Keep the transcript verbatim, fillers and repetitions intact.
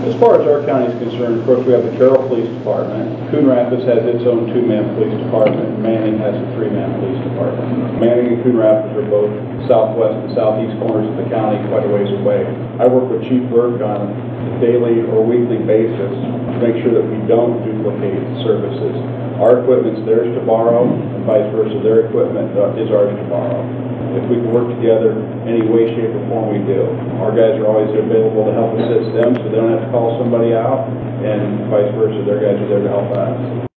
As far as our county is concerned, of course, we have the Carroll Police Department. Coon Rapids has its own two-man police department, and Manning has a three-man police department. Manning and Coon Rapids are both southwest and southeast corners of the county, quite a ways away. I work with Chief Burke on a daily or weekly basis to make sure that we don't duplicate services. Our equipment's theirs to borrow, and vice versa. Their equipment is ours to borrow. If we can work together any way, shape, or form, we do. Our guys are always available to help assist them so they don't have to call somebody out, and vice versa. Their guys are there to help us.